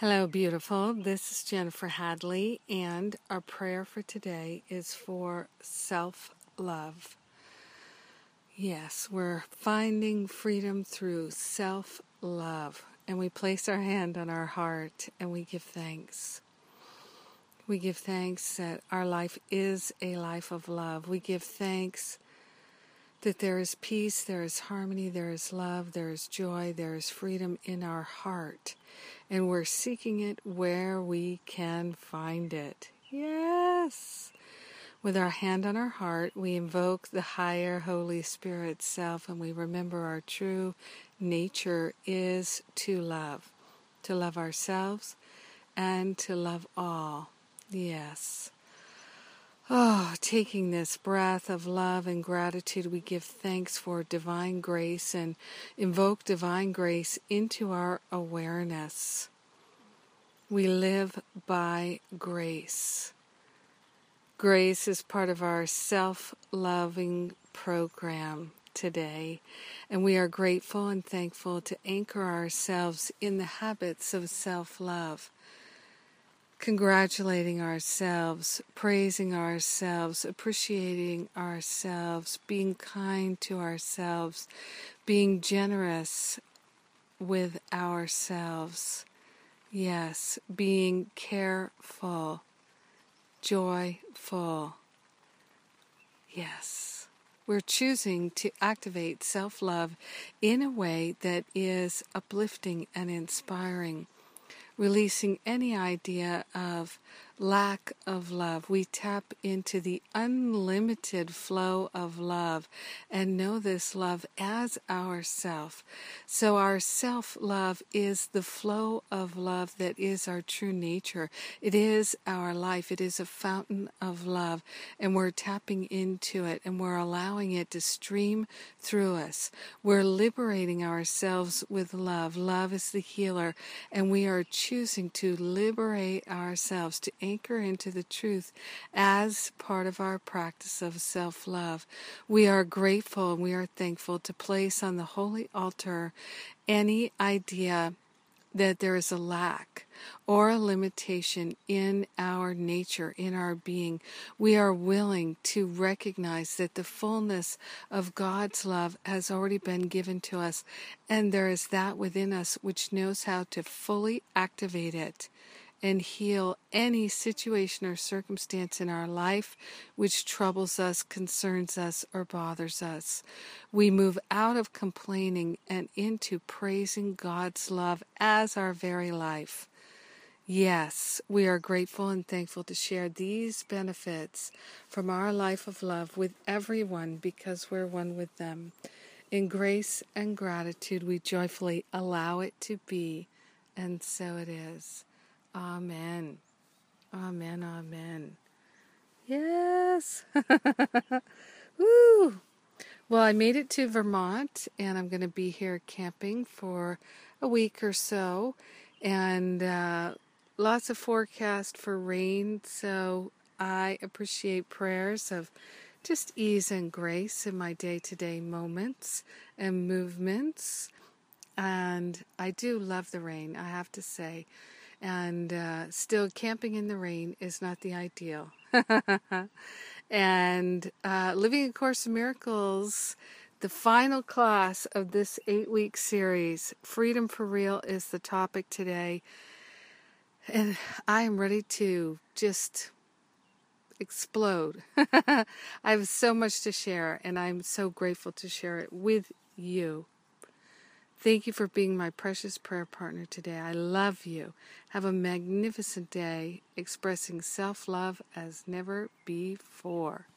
Hello, beautiful. This is Jennifer Hadley, and our prayer for today is for self-love. Yes, we're finding freedom through self-love, and we place our hand on our heart and we give thanks. We give thanks that our life is a life of love. We give thanks that there is peace, there is harmony, there is love, there is joy, there is freedom in our heart. And we're seeking it where we can find it. Yes! With our hand on our heart, we invoke the higher Holy Spirit self, and we remember our true nature is to love ourselves and to love all. Yes. Oh, taking this breath of love and gratitude, we give thanks for divine grace and invoke divine grace into our awareness. We live by grace. Grace is part of our self-loving program today, and we are grateful and thankful to anchor ourselves in the habits of self-love. Congratulating ourselves, praising ourselves, appreciating ourselves, being kind to ourselves, being generous with ourselves. Yes, being careful, joyful. Yes, we're choosing to activate self-love in a way that is uplifting and inspiring. Releasing any idea of lack of love. We tap into the unlimited flow of love and know this love as ourself. So our self-love is the flow of love that is our true nature. It is our life. It is a fountain of love, and we're tapping into it, and we're allowing it to stream through us. We're liberating ourselves with love. Love is the healer, and we are choosing to liberate ourselves, to anchor into the truth as part of our practice of self-love. We are grateful and we are thankful to place on the holy altar any idea that there is a lack or a limitation in our nature, in our being. We are willing to recognize that the fullness of God's love has already been given to us, and there is that within us which knows how to fully activate it and heal any situation or circumstance in our life which troubles us, concerns us, or bothers us. We move out of complaining and into praising God's love as our very life. Yes, we are grateful and thankful to share these benefits from our life of love with everyone because we're one with them. In grace and gratitude, we joyfully allow it to be, and so it is. Amen. Amen, amen. Yes. Woo! Well, I made it to Vermont, and I'm going to be here camping for a week or so, and lots of forecast for rain, so I appreciate prayers of just ease and grace in my day-to-day moments and movements, and I do love the rain, I have to say. And still, camping in the rain is not the ideal. And Living A Course in Miracles, the final class of this 8-week series, Freedom for Real, is the topic today. And I am ready to just explode. I have so much to share, and I'm so grateful to share it with you. Thank you for being my precious prayer partner today. I love you. Have a magnificent day expressing self-love as never before.